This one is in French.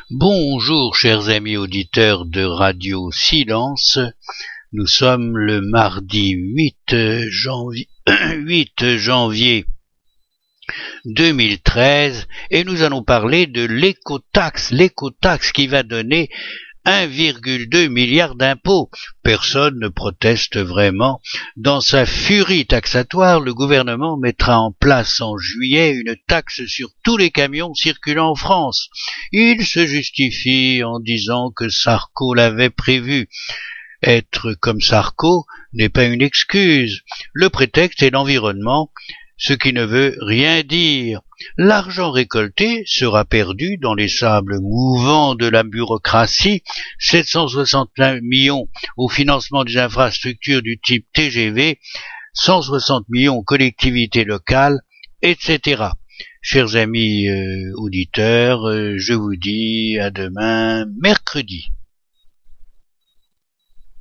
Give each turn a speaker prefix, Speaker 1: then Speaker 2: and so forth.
Speaker 1: Bonjour chers amis auditeurs de Radio Silence, nous sommes le mardi 8 janvier 2013 et nous allons parler de l'écotaxe qui va donner 1,2 milliard d'impôts. Personne ne proteste vraiment. Dans sa furie taxatoire, le gouvernement mettra en place en juillet une taxe sur tous les camions circulant en France. Il se justifie en disant que Sarko l'avait prévu. Être comme Sarko n'est pas une excuse. Le prétexte est l'environnement, ce qui ne veut rien dire. L'argent récolté sera perdu dans les sables mouvants de la bureaucratie, 760 millions au financement des infrastructures du type TGV, 160 millions aux collectivités locales, etc. Chers amis auditeurs, je vous dis à demain mercredi.